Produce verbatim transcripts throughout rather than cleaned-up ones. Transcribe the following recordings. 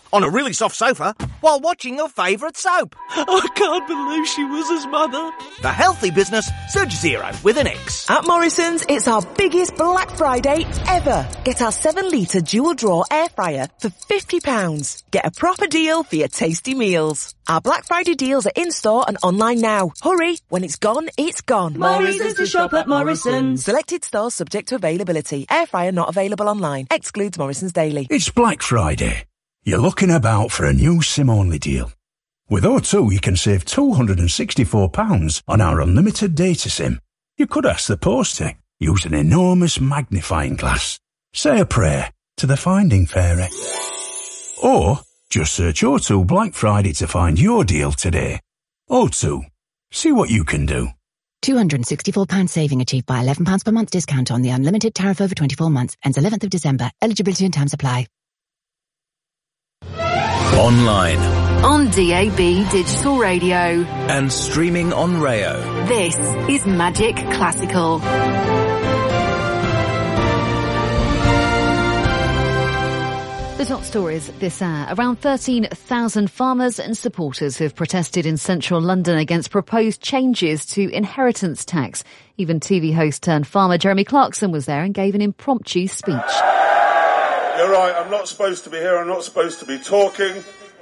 on a really soft sofa while watching your favourite soap. I can't believe she was his mother. The healthy business, Surge Zero with an X. At Morrison's, it's our biggest Black Friday ever. Get our seven litre dual draw air fryer for fifty pounds. Get a proper deal for your tasty meals. Our Black Friday deals are in-store and online now. Hurry, when it's gone, it's gone. Morrison's to shop at Morrison's. Selected stores subject to availability. Air fryer not available online. Excludes Morrison's Daily. It's Black Friday. You're looking about for a new SIM-only deal. With O two, you can save two hundred sixty-four pounds on our unlimited data SIM. You could ask the post to use an enormous magnifying glass. Say a prayer to the Finding Fairy. Or just search O two Black Friday to find your deal today. O two. See what you can do. two hundred sixty-four pounds saving achieved by eleven pounds per month discount on the unlimited tariff over twenty-four months. Ends eleventh of December. Eligibility and terms apply. Online. On D A B Digital Radio. And streaming on Rayo. This is Magic Classical. The top stories this hour. Around thirteen thousand farmers and supporters have protested in central London against proposed changes to inheritance tax. Even T V host turned farmer Jeremy Clarkson was there and gave an impromptu speech. You're right, I'm not supposed to be here, I'm not supposed to be talking,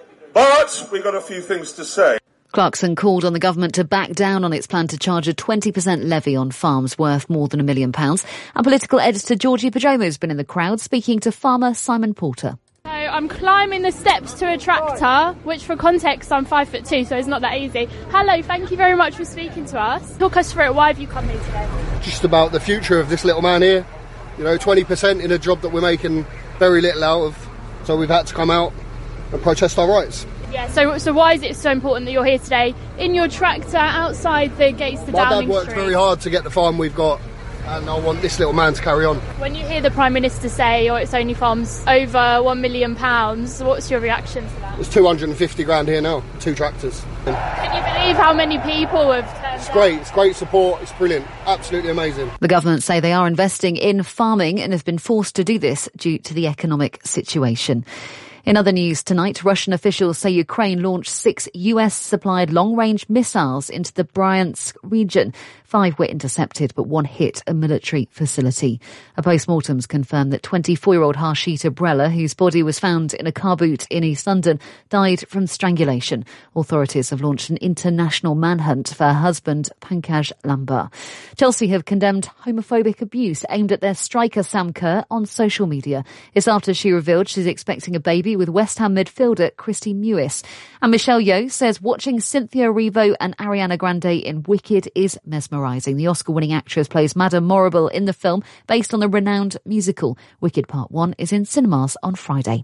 but we've got a few things to say. Clarkson called on the government to back down on its plan to charge a twenty percent levy on farms worth more than a million pounds. And political editor Georgie Pajomo has been in the crowd speaking to farmer Simon Porter. So I'm climbing the steps to a tractor, which for context I'm five foot two, so it's not that easy. Hello, thank you very much for speaking to us. Talk us through it. Why have you come here today? Just about the future of this little man here. You know, twenty percent in a job that we're making very little out of. So we've had to come out and protest our rights. Yeah, so so why is it so important that you're here today in your tractor outside the gates to My Downing dad worked Street? very hard to get the farm we've got, and I want this little man to carry on. When you hear the Prime Minister say, oh, it's only farms over one million pounds, what's your reaction to that? There's two hundred fifty grand here now, two tractors. Can you believe how many people have turned It's great, it's great support, it's brilliant, absolutely amazing. The government say they are investing in farming and have been forced to do this due to the economic situation. In other news tonight, Russian officials say Ukraine launched six U S-supplied long-range missiles into the Bryansk region. Five were intercepted, but one hit a military facility. A post-mortem's confirmed that twenty-four-year-old Harshita Brella, whose body was found in a car boot in East London, died from strangulation. Authorities have launched an international manhunt for her husband, Pankaj Lambar. Chelsea have condemned homophobic abuse aimed at their striker Sam Kerr on social media. It's after she revealed she's expecting a baby with West Ham midfielder Christy Mewis. And Michelle Yeoh says watching Cynthia Erivo and Ariana Grande in Wicked is mesmerising. The Oscar-winning actress plays Madame Morrible in the film based on the renowned musical. Wicked Part one is in cinemas on Friday.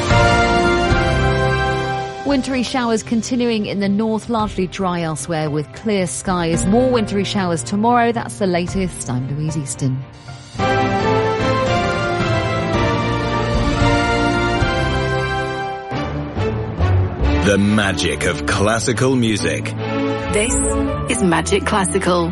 Wintry showers continuing in the north, largely dry elsewhere with clear skies. More wintry showers tomorrow. That's the latest. I'm Louise Easton. The magic of classical music. This is Magic Classical.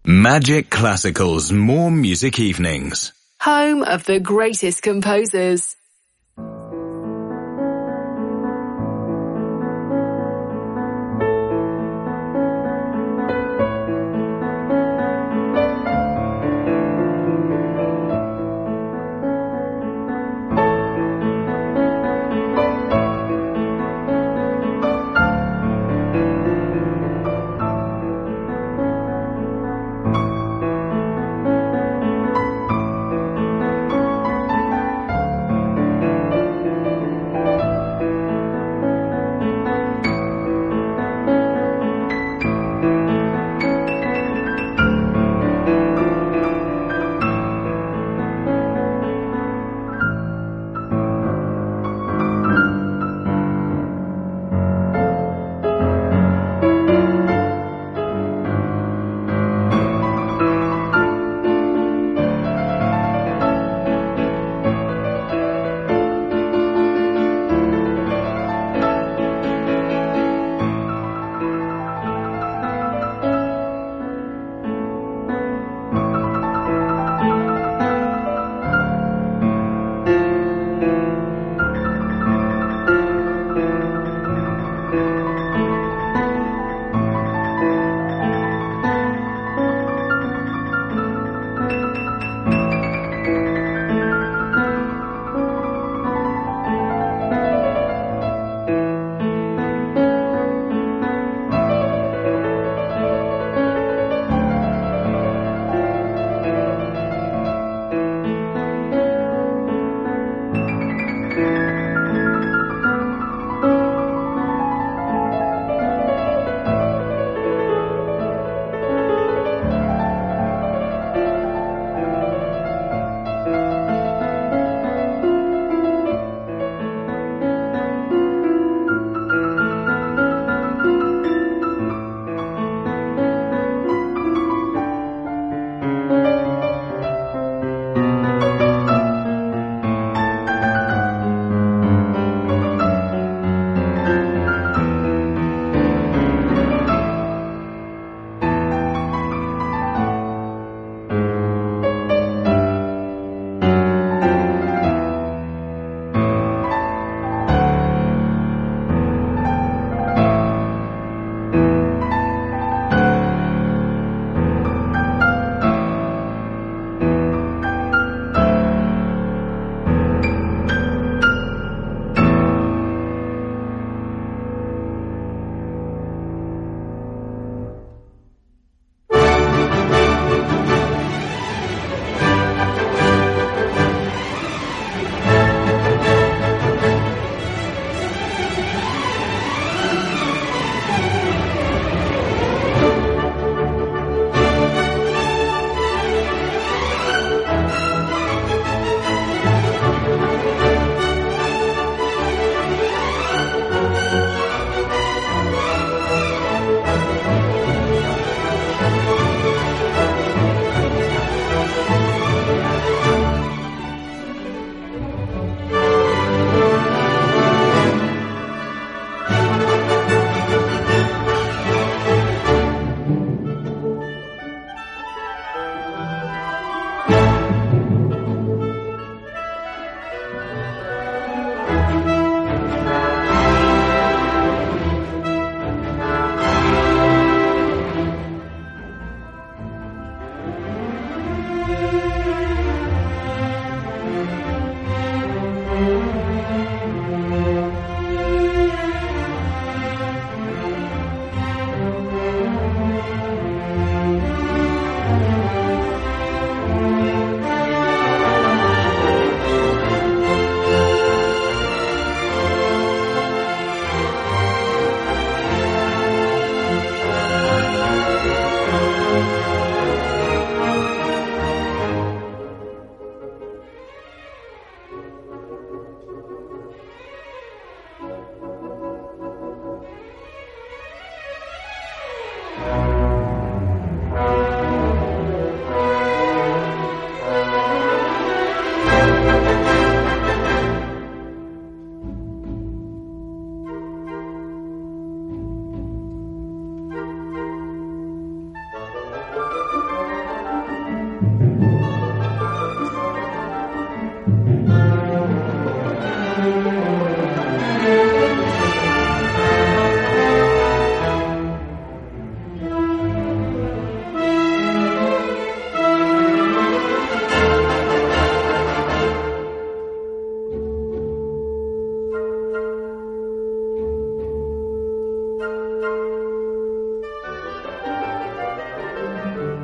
Magic Classical's More Music Evenings. Home of the greatest composers.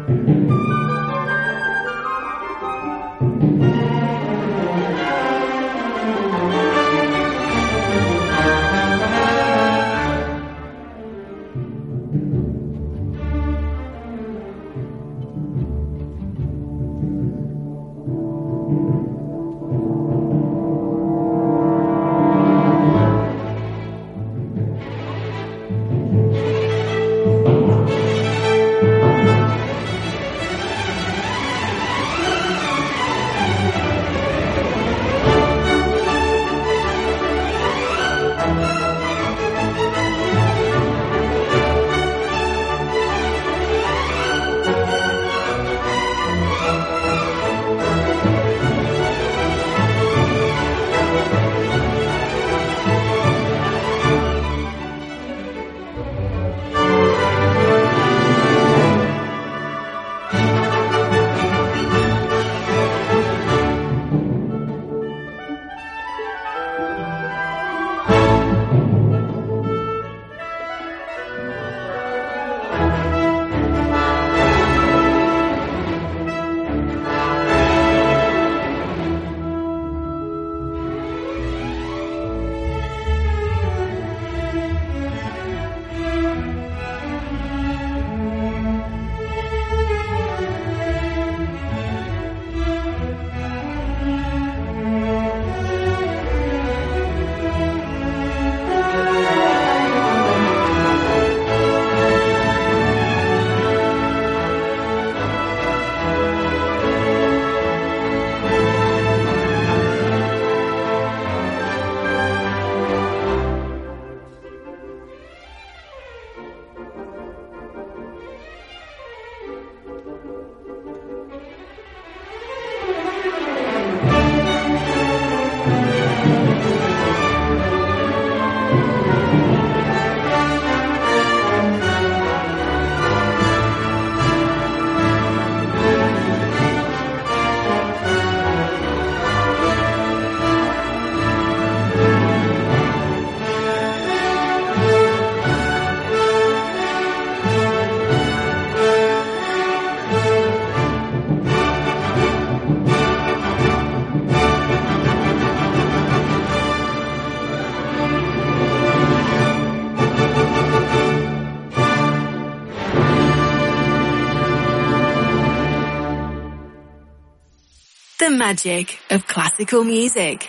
The magic of classical music.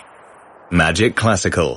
Magic Classical.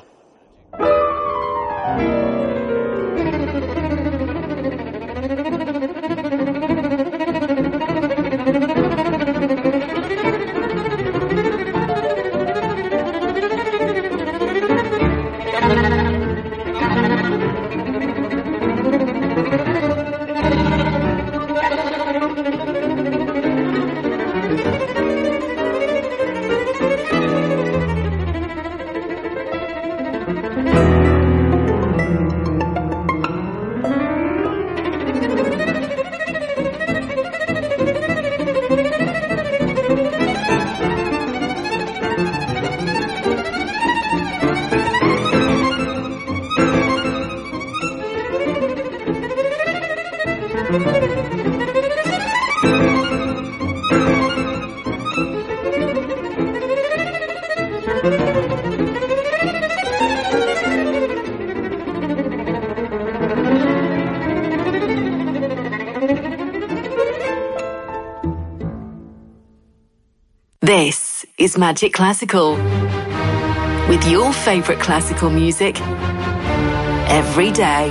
This is Magic Classical, with your favourite classical music every day.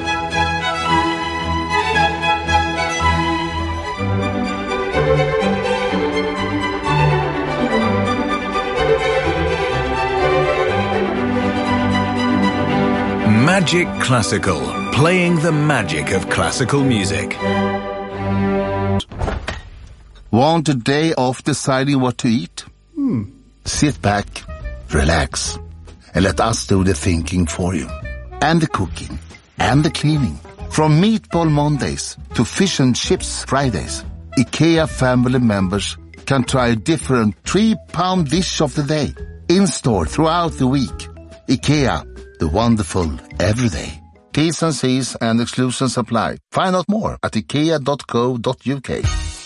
Magic Classical, playing the magic of classical music. Want a day off deciding what to eat? Hmm. Sit back, relax, and let us do the thinking for you. And the cooking, and the cleaning. From Meatball Mondays to Fish and Chips Fridays, IKEA family members can try a different three-pound dish of the day. In-store throughout the week. IKEA, the wonderful everyday. T's and C's and exclusions apply. Find out more at ikea dot co dot uk.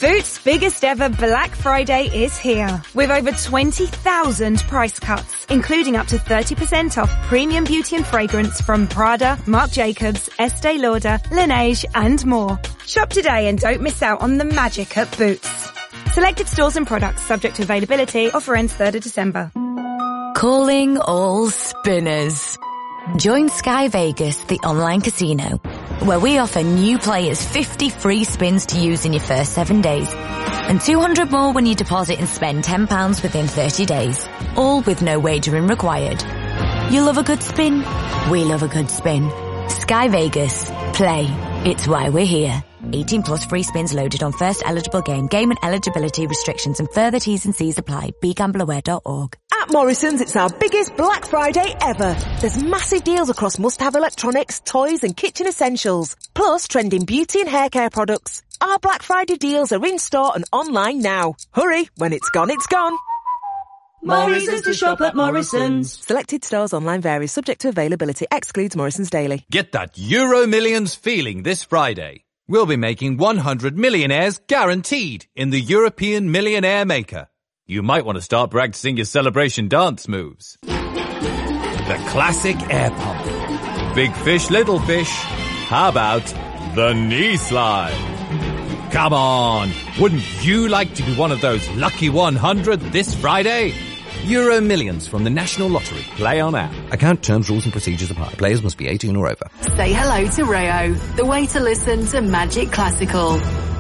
Boots' biggest ever Black Friday is here, with over twenty thousand price cuts, including up to thirty percent off premium beauty and fragrance from Prada, Marc Jacobs, Estee Lauder, Laneige and more. Shop today and don't miss out on the magic at Boots. Selected stores and products subject to availability. Offer ends third of December. Calling all spinners. Join Sky Vegas, the online casino, where we offer new players fifty free spins to use in your first seven days and two hundred more when you deposit and spend ten pounds within thirty days, all with no wagering required. You love a good spin? We love a good spin. Sky Vegas. Play. It's why we're here. eighteen plus free spins loaded on first eligible game. Game and eligibility restrictions and further T's and C's apply. be gamble aware dot org. At Morrison's, it's our biggest Black Friday ever. There's massive deals across must-have electronics, toys and kitchen essentials. Plus trending beauty and hair care products. Our Black Friday deals are in store and online now. Hurry, when it's gone, it's gone. Morrison's to shop at Morrison's. Selected stores online varies, subject to availability, excludes Morrison's Daily. Get that Euro Millions feeling this Friday. We'll be making one hundred millionaires guaranteed in the European Millionaire Maker. You might want to start practicing your celebration dance moves. The classic air pump. Big fish, little fish. How about the knee slide? Come on, wouldn't you like to be one of those lucky one hundred this Friday? Euro Millions from the National Lottery. Play on app. Account terms, rules and procedures apply. Players must be eighteen or over. Say hello to Rayo, the way to listen to Magic Classical.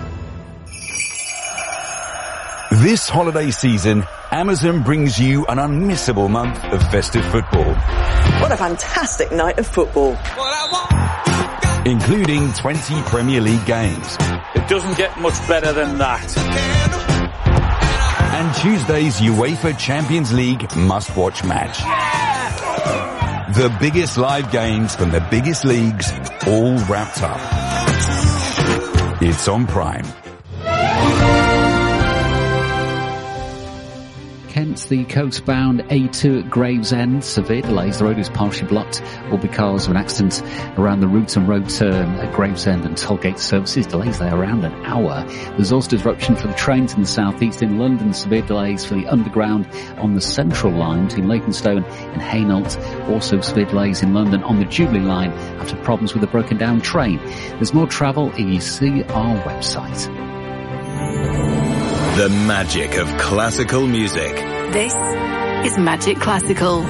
This holiday season, Amazon brings you an unmissable month of festive football. What a fantastic night of football. Including twenty Premier League games. It doesn't get much better than that. And Tuesday's UEFA Champions League must-watch match. The biggest live games from the biggest leagues, all wrapped up. It's on Prime. Kent, the coastbound A two at Gravesend, severe delays. The road is partially blocked, all because of an accident around the Ruton Road turn at Gravesend and Tollgate services. Delays there around an hour. There's also disruption for the trains in the southeast. In London, severe delays for the underground on the Central line between Leytonstone and Hainault. Also severe delays in London on the Jubilee line after problems with a broken down train. There's more travel if you see our website. The magic of classical music. This is Magic Classical.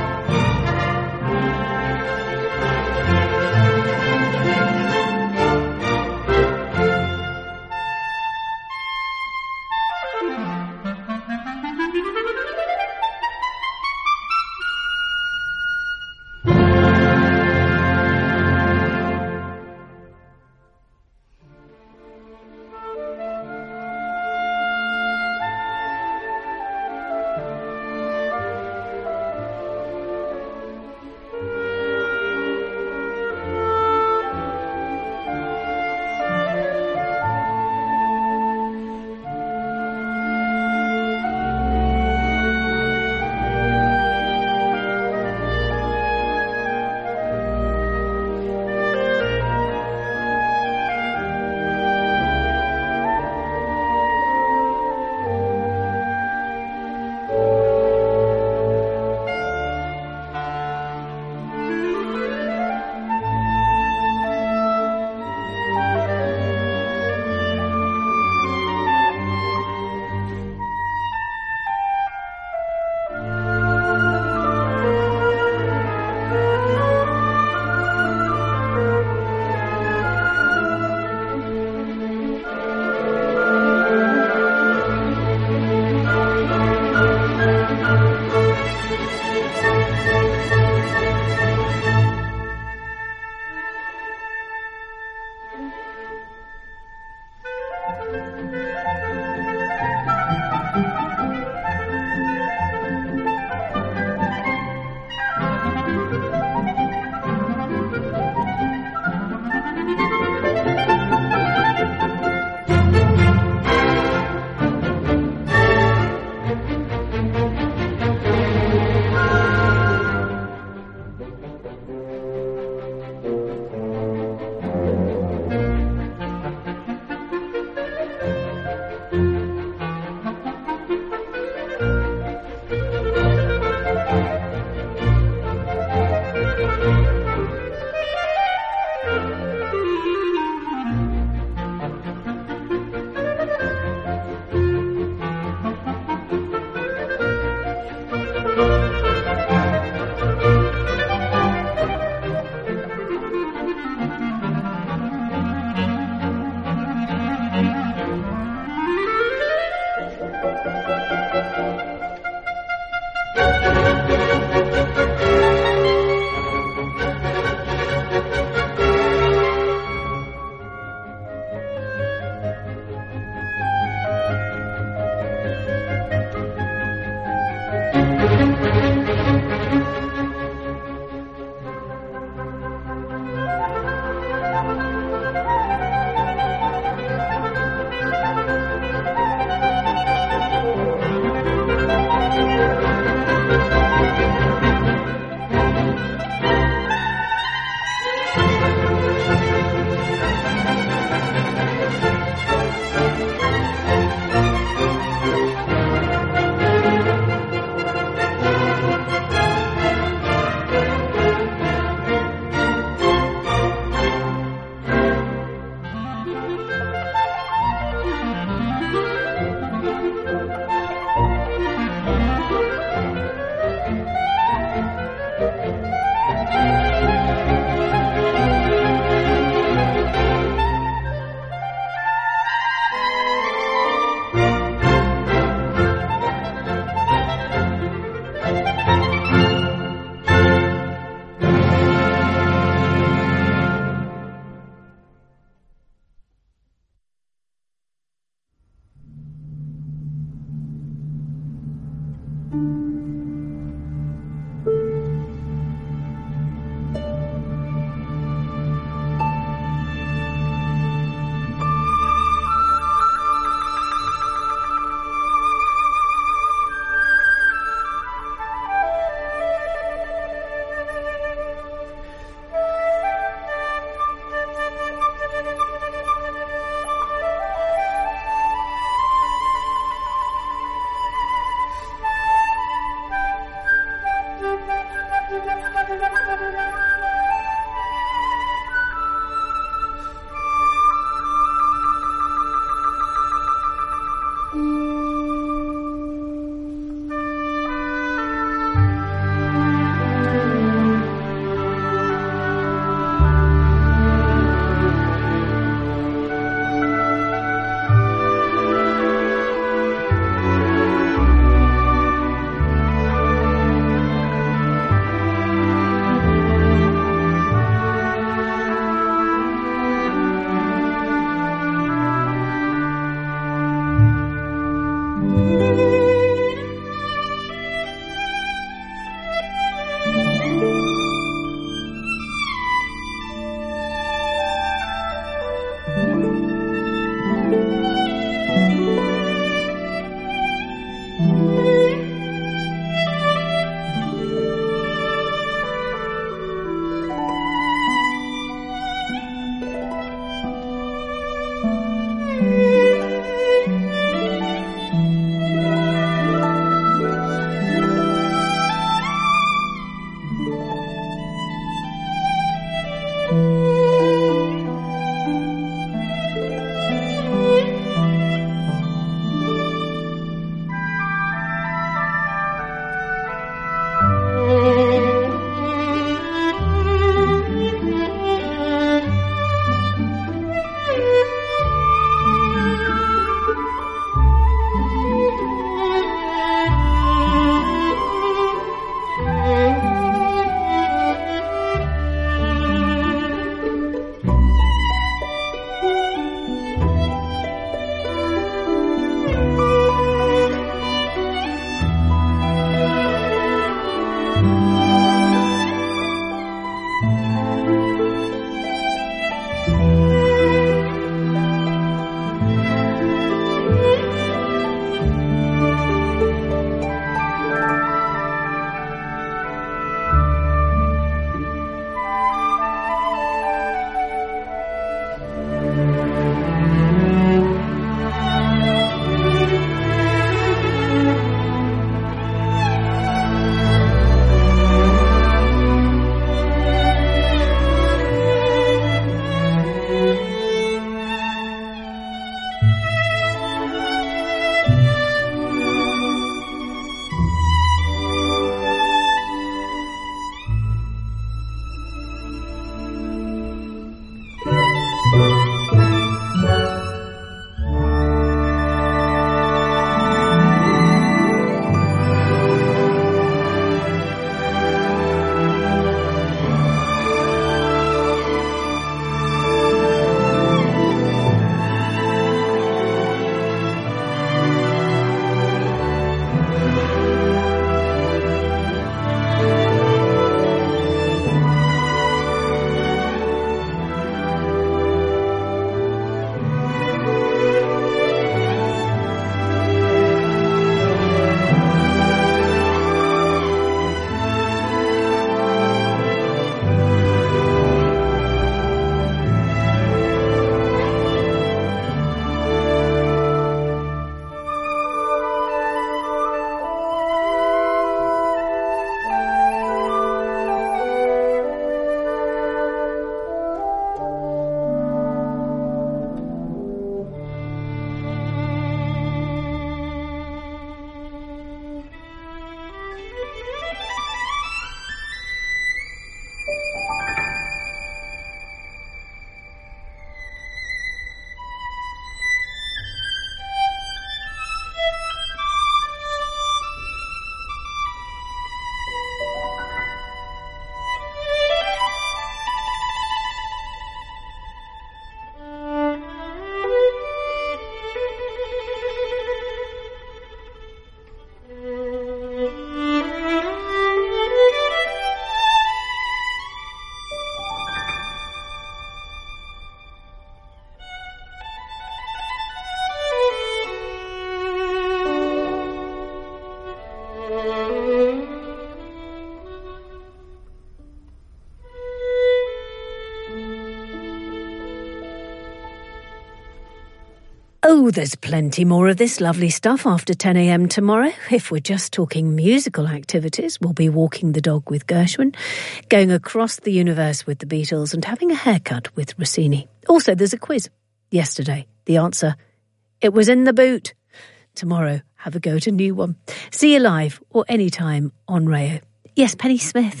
Oh, there's plenty more of this lovely stuff after ten a.m. tomorrow. If we're just talking musical activities, we'll be walking the dog with Gershwin, going across the universe with the Beatles, and having a haircut with Rossini. Also, there's a quiz. Yesterday, the answer, it was in the boot. Tomorrow, have a go at a new one. See you live or anytime on Rayo. Yes, Penny Smith.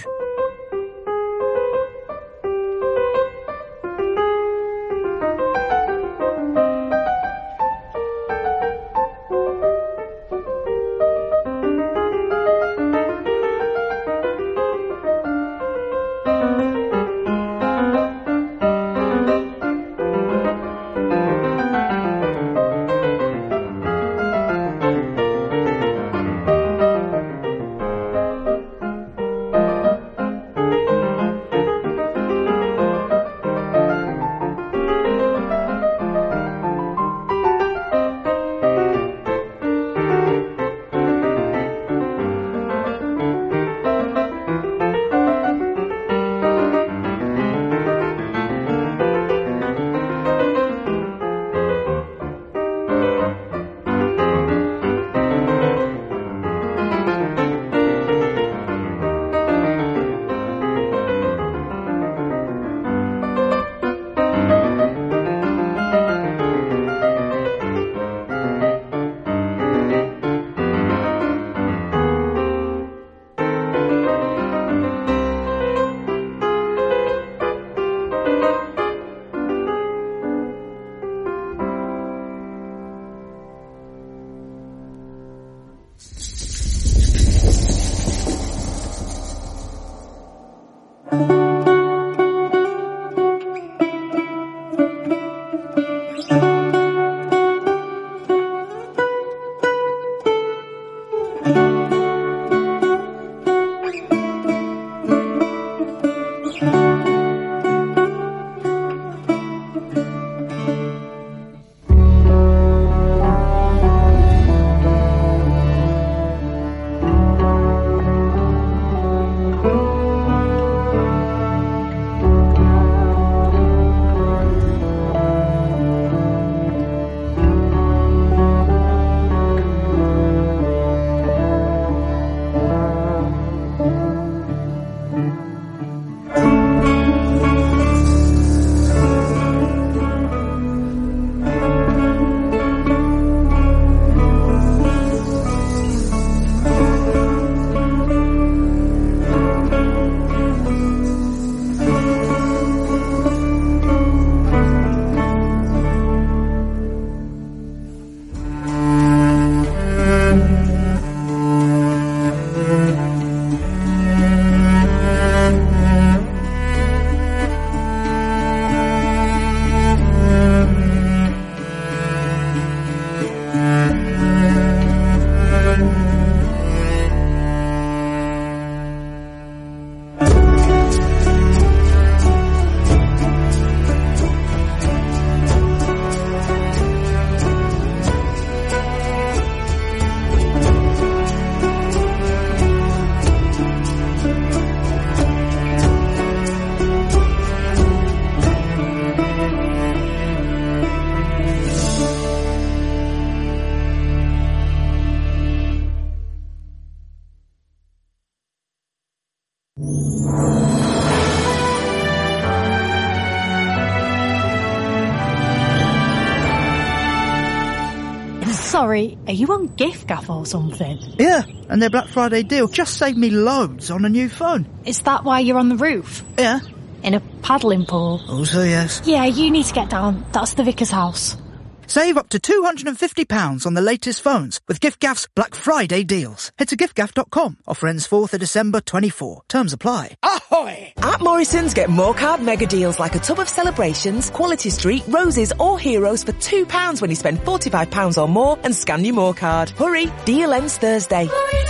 Sorry, are you on giffgaff or something? Yeah, and their Black Friday deal just saved me loads on a new phone. Is that why you're on the roof? Yeah. In a paddling pool? Also, yes. Yeah, you need to get down. That's the vicar's house. Save up to two hundred fifty pounds on the latest phones with giffgaff's Black Friday deals. Head to giffgaff dot com. Offer ends fourth of December twenty-four. Terms apply. Ahoy! At Morrison's, get more card mega deals like a tub of Celebrations, Quality Street, Roses or Heroes for two pounds when you spend forty-five pounds or more and scan your More card. Hurry, deal ends Thursday.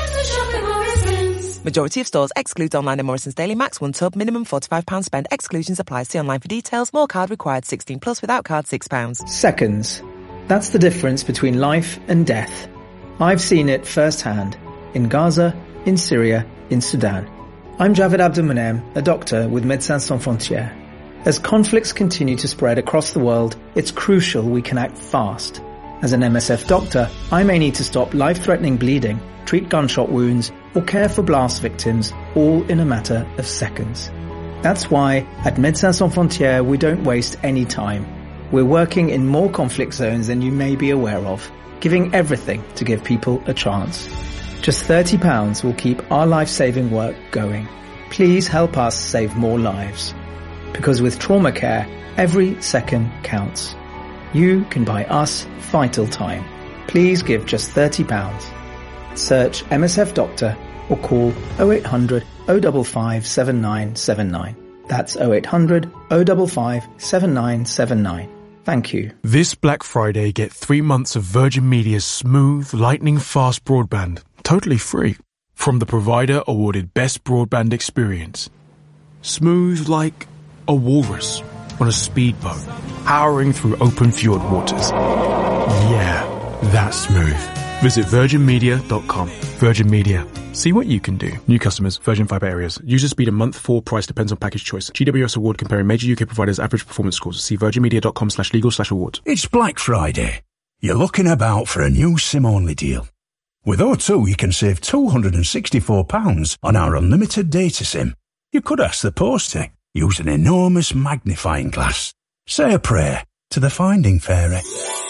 Majority of stores excludes online and Morrison's Daily Max one tub, minimum forty-five pounds spend, exclusions apply. See online for details. More card required sixteen plus, without card six pounds. Seconds. That's the difference between life and death. I've seen it firsthand. In Gaza, in Syria, in Sudan. I'm Javed Abdulmonem, a doctor with Médecins Sans Frontières. As conflicts continue to spread across the world, it's crucial we can act fast. As an M S F doctor, I may need to stop life-threatening bleeding, treat gunshot wounds, or care for blast victims, all in a matter of seconds. That's why, at Médecins Sans Frontières, we don't waste any time. We're working in more conflict zones than you may be aware of, giving everything to give people a chance. Just thirty pounds will keep our life-saving work going. Please help us save more lives. Because with trauma care, every second counts. You can buy us vital time. Please give just thirty pounds. Search M S F Doctor or call oh eight hundred, oh five five, seven nine seven nine. That's oh eight hundred, oh five five, seven nine seven nine. Thank you. This Black Friday, get three months of Virgin Media's smooth, lightning-fast broadband, totally free, from the provider awarded Best Broadband Experience. Smooth like a walrus on a speedboat, powering through open fjord waters. Yeah, that's smooth. Visit virgin media dot com. Virgin Media. See what you can do. New customers, Virgin Fibre areas. User speed a month four price depends on package choice. G W S award comparing major U K providers' average performance scores. See virgin media dot com slash legal slash awards. It's Black Friday. You're looking about for a new SIM-only deal. With O two, you can save two hundred sixty-four pounds on our unlimited data SIM. You could ask the post to use an enormous magnifying glass. Say a prayer to the Finding Fairy.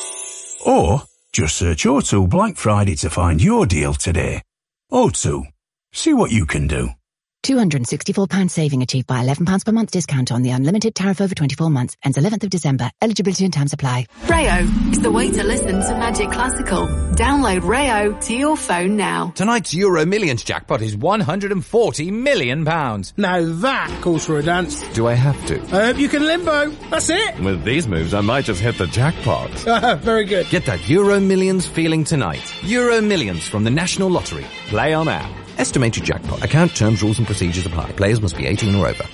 Or just search O two Black Friday to find your deal today. O two. See what you can do. two hundred sixty-four pounds saving achieved by eleven pounds per month discount on the unlimited tariff over twenty-four months. Ends eleventh of December. Eligibility and terms apply. Rayo is the way to listen to Magic Classical. Download Rayo to your phone now. Tonight's Euro Millions jackpot is one hundred forty million pounds. Now that calls for a dance. Do I have to? Uh, you can limbo. That's it. With these moves, I might just hit the jackpot. Very good. Get that Euro Millions feeling tonight. Euro Millions from the National Lottery. Play on app. Estimated jackpot. Account terms, rules and procedures apply. Players must be eighteen or over.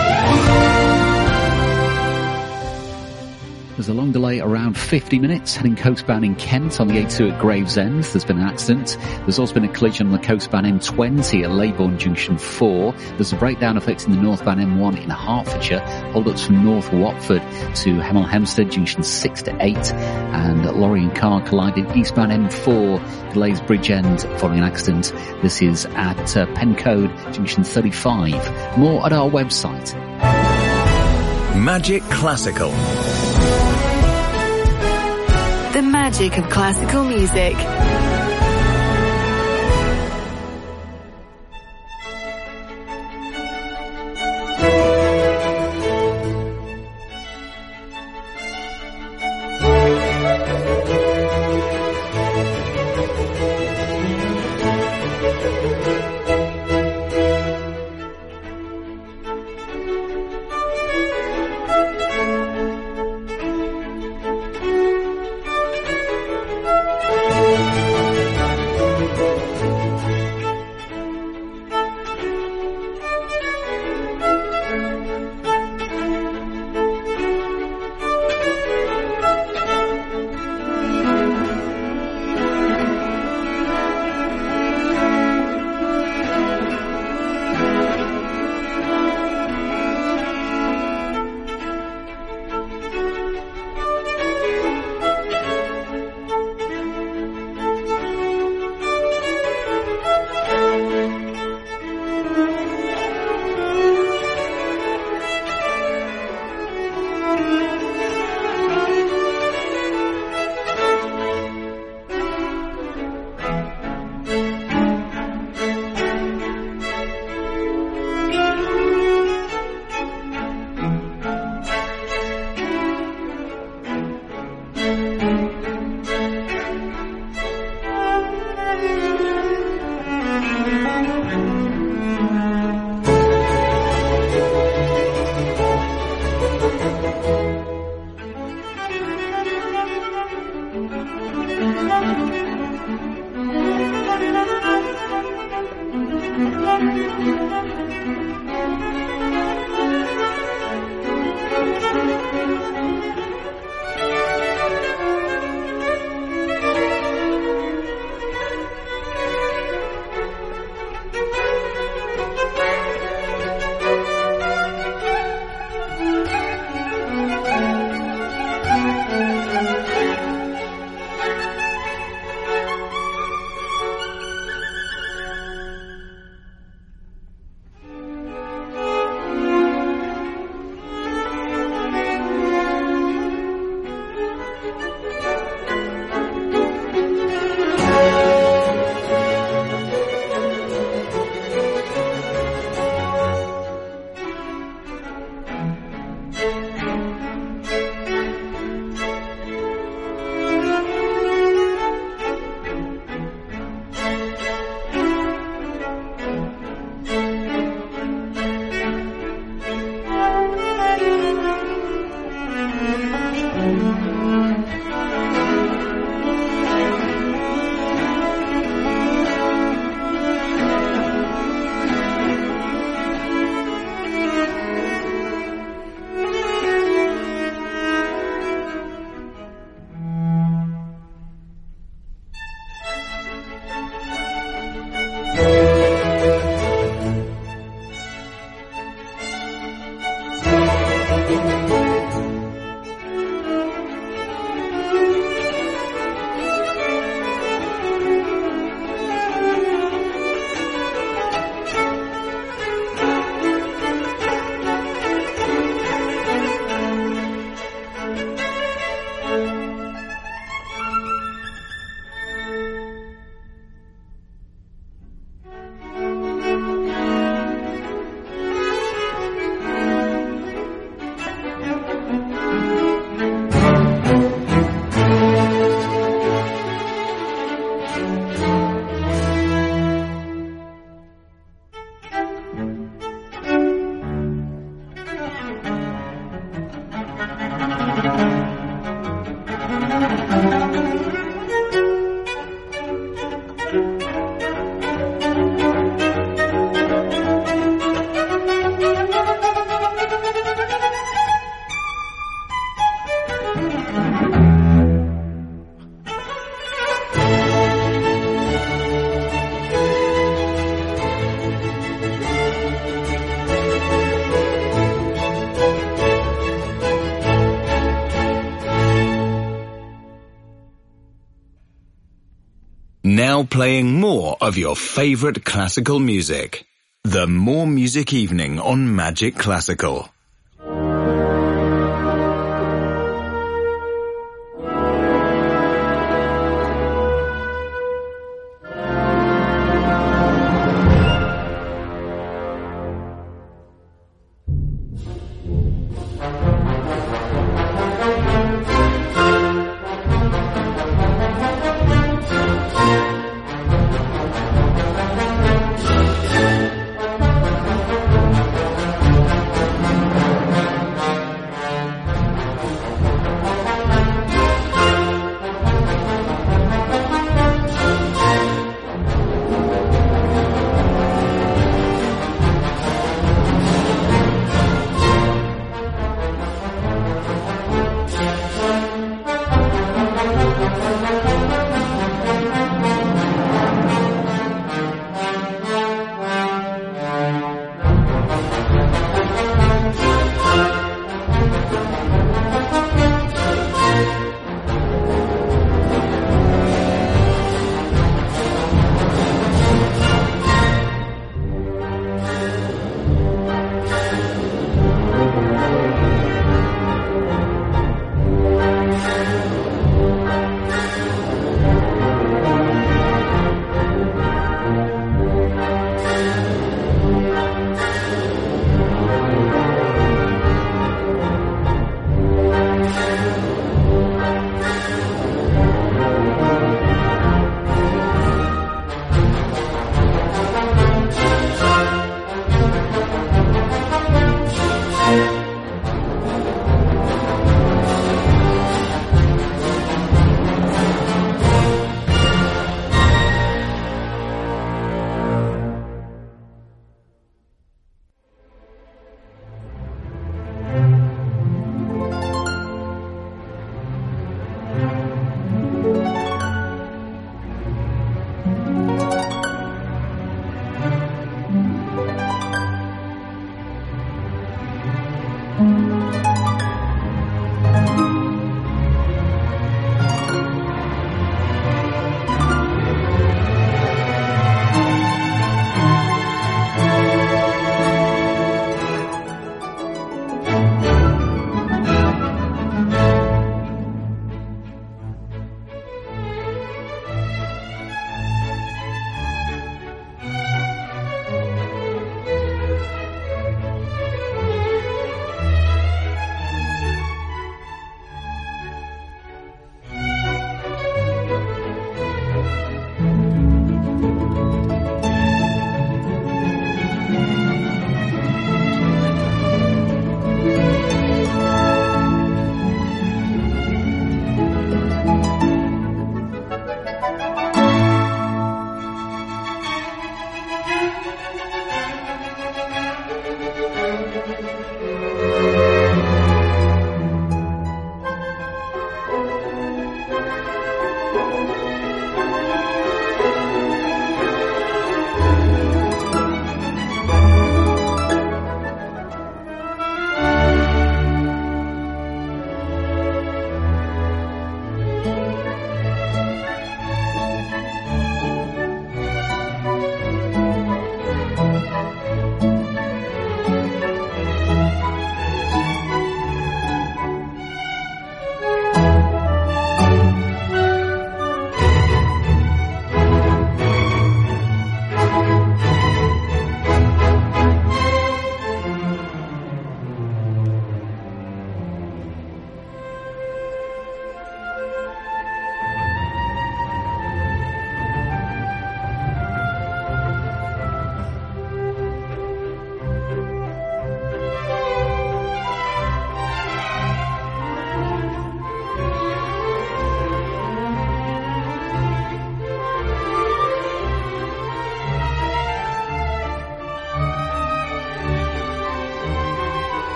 There's a long delay, around fifty minutes, heading coastbound in Kent on the A two at Gravesend. There's been an accident. There's also been a collision on the coastbound M twenty at Leybourne Junction four. There's a breakdown affecting the northbound M one in Hertfordshire. Hold-ups from North Watford to Hemel Hempstead Junction six to eight. And lorry and car collided eastbound M four, delays Bridgend following an accident. This is at uh, Pencode Junction thirty-five. More at our website. Magic Classical. The magic of classical music. now playing more of your favourite classical music. The More Music Evening on Magic Classical.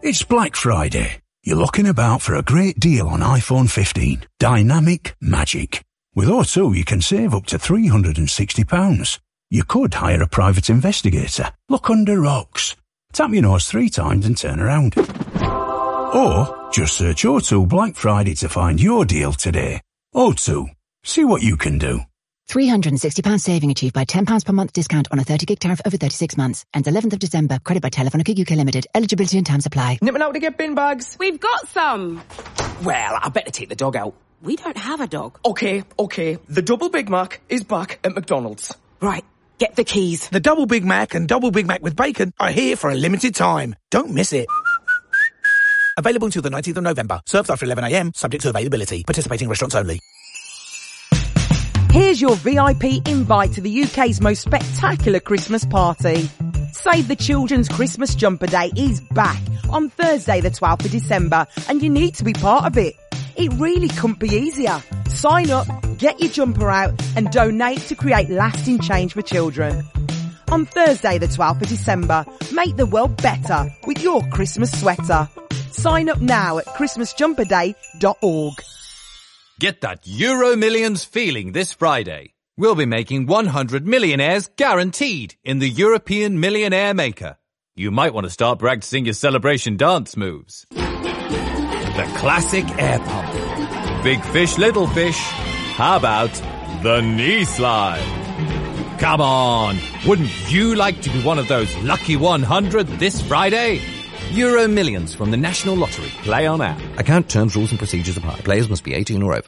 It's Black Friday. You're looking about for a great deal on iPhone fifteen. Dynamic Magic. With O two, you can save up to three hundred sixty pounds. You could hire a private investigator. Look under rocks. Tap your nose three times and turn around. Or just search O two Black Friday to find your deal today. O two. See what you can do. three hundred sixty pounds saving achieved by ten pounds per month discount on a thirty gig tariff over thirty-six months. Ends eleventh of December. Credit by Telefonica U K Limited. Eligibility and terms apply. Nipping out to get bin bags? We've got some. Well, I better take the dog out. We don't have a dog. Okay, okay. The Double Big Mac is back at McDonald's. Right, get the keys. The Double Big Mac and Double Big Mac with bacon are here for a limited time. Don't miss it. Available until the nineteenth of November. Served after eleven a m, subject to availability. Participating restaurants only. Here's your V I P invite to the U K's most spectacular Christmas party. Save the Children's Christmas Jumper Day is back on Thursday the twelfth of December, and you need to be part of it. It really couldn't be easier. Sign up, get your jumper out and donate to create lasting change for children. On Thursday the twelfth of December, make the world better with your Christmas sweater. Sign up now at christmas jumper day dot org. Get that Euro Millions feeling this Friday. We'll be making one hundred millionaires guaranteed in the European Millionaire Maker. You might want to start practicing your celebration dance moves. The classic air pump. Big fish, little fish. How about the knee slide? Come on, wouldn't you like to be one of those lucky one hundred this Friday? Euro Millions from the National Lottery. Play on app. Account terms, rules and procedures apply. Players must be eighteen or over.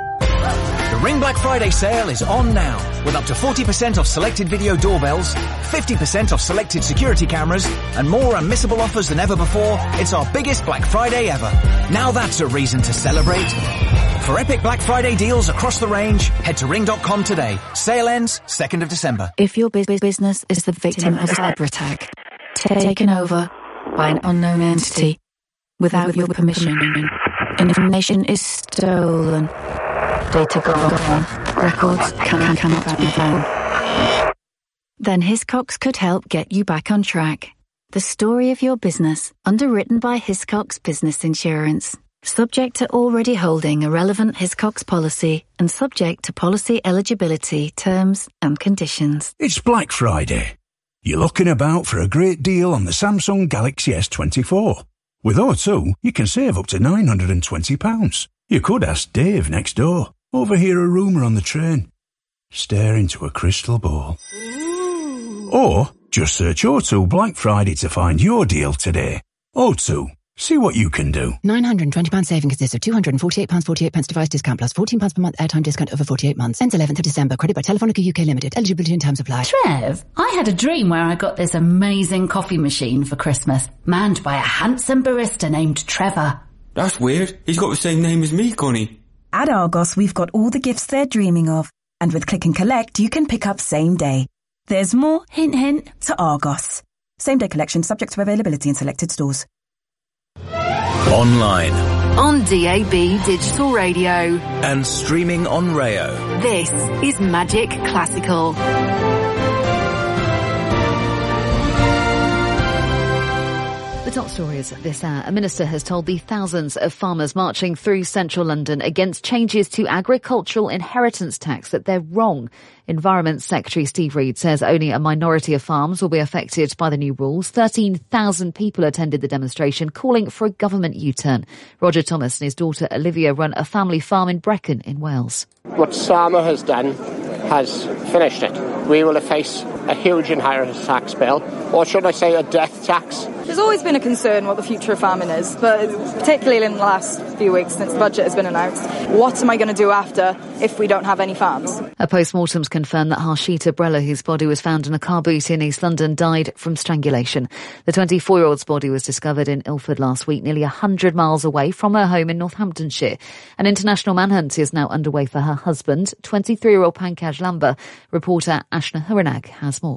The Ring Black Friday sale is on now, with up to forty percent off selected video doorbells, fifty percent off selected security cameras, and more unmissable offers than ever before. It's our biggest Black Friday ever. Now that's a reason to celebrate. For epic Black Friday deals across the range, head to ring dot com today. Sale ends second of December. If your business is the victim of a cyber attack, taken over by an unknown entity, without your permission, information is stolen, data gone, records can, cannot be found. Then Hiscox could help get you back on track. The story of your business, underwritten by Hiscox Business Insurance. Subject to already holding a relevant Hiscox policy and subject to policy eligibility, terms and conditions. It's Black Friday. You're looking about for a great deal on the Samsung Galaxy S twenty-four. With O two, you can save up to nine hundred twenty pounds. You could ask Dave next door. Overhear a rumour on the train. Stare into a crystal ball. Ooh. Or just search O two Black Friday to find your deal today. O two. See what you can do. nine hundred twenty pounds saving consists of two hundred forty-eight pounds forty-eight device discount plus fourteen pounds per month airtime discount over forty-eight months. Ends eleventh of December. Credit by Telefonica U K Limited. Eligibility and terms apply. Trev, I had a dream where I got this amazing coffee machine for Christmas, manned by a handsome barista named Trevor. That's weird. He's got the same name as me, Connie. At Argos, we've got all the gifts they're dreaming of. And with Click and Collect, you can pick up same day. There's more, hint hint, to Argos. Same day collection subject to availability in selected stores. Online. On D A B Digital Radio. And streaming on Rayo. This is Magic Classical. The top stories at this hour. A minister has told the thousands of farmers marching through central London against changes to agricultural inheritance tax that they're wrong. Environment Secretary Steve Reed says only a minority of farms will be affected by the new rules. thirteen thousand people attended the demonstration, calling for a government U-turn. Roger Thomas and his daughter Olivia run a family farm in Brecon in Wales. What SAMA has done has finished it. We will face a huge inheritance tax bill, or should I say a death tax. There's always been a concern what the future of farming is, but particularly in the last few weeks since the budget has been announced, what am I going to do after if we don't have any farms? A post-mortem's confirmed that Harshita Brella, whose body was found in a car boot in East London, died from strangulation. The twenty-four-year-old's body was discovered in Ilford last week, nearly one hundred miles away from her home in Northamptonshire. An international manhunt is now underway for her husband, twenty-three-year-old Pankaj Lamba. Reporter Ashna Huranag has more.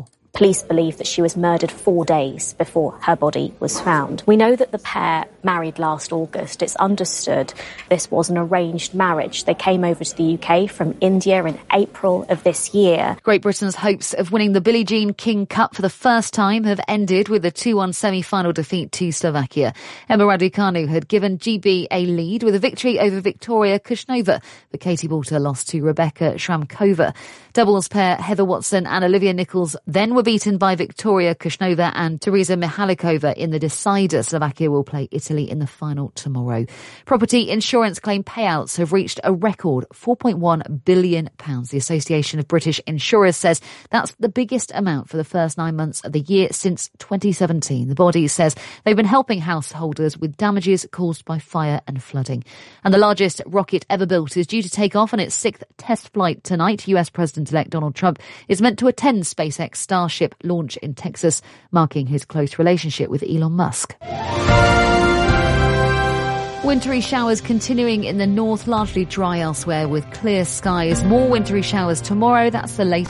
Police believe that she was murdered four days before her body was found. We know that the pair married last August. It's understood this was an arranged marriage. They came over to the U K from India in April of this year. Great Britain's hopes of winning the Billie Jean King Cup for the first time have ended with a two one semi-final defeat to Slovakia. Emma Raducanu had given G B a lead with a victory over Victoria Kushnova, but Katie Boulter lost to Rebecca Shramkova. Doubles pair Heather Watson and Olivia Nichols then were beaten by Victoria Kushnova and Teresa Mihalikova in the decider. Slovakia will play Italy in the final tomorrow. Property insurance claim payouts have reached a record four point one billion pounds. The Association of British Insurers says that's the biggest amount for the first nine months of the year since twenty seventeen. The body says they've been helping householders with damages caused by fire and flooding. And the largest rocket ever built is due to take off on its sixth test flight tonight. U S President-elect Donald Trump is meant to attend SpaceX Starship launch in Texas, marking his close relationship with Elon Musk. Wintry showers continuing in the north, largely dry elsewhere with clear skies. More wintry showers tomorrow. That's the latest.